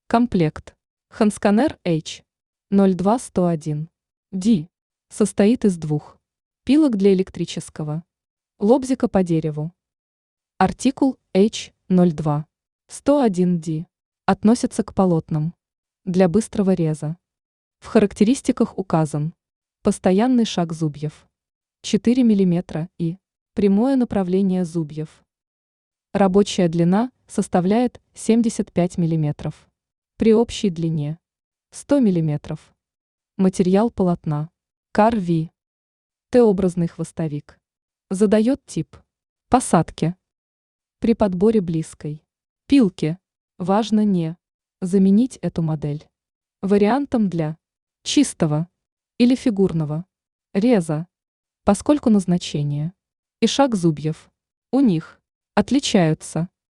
Комплект. Хансканер H02101D состоит из двух пилок для электрического лобзика по дереву. Артикул H02-101D относится к полотнам для быстрого реза. В характеристиках указан постоянный шаг зубьев 4 мм и прямое направление зубьев. Рабочая длина составляет 75 мм. При общей длине 100 мм. Материал полотна Car-V. Т-образный хвостовик. Задает тип посадки. При подборе близкой пилки важно не заменить эту модель вариантом для чистого или фигурного реза, поскольку назначение и шаг зубьев у них отличаются.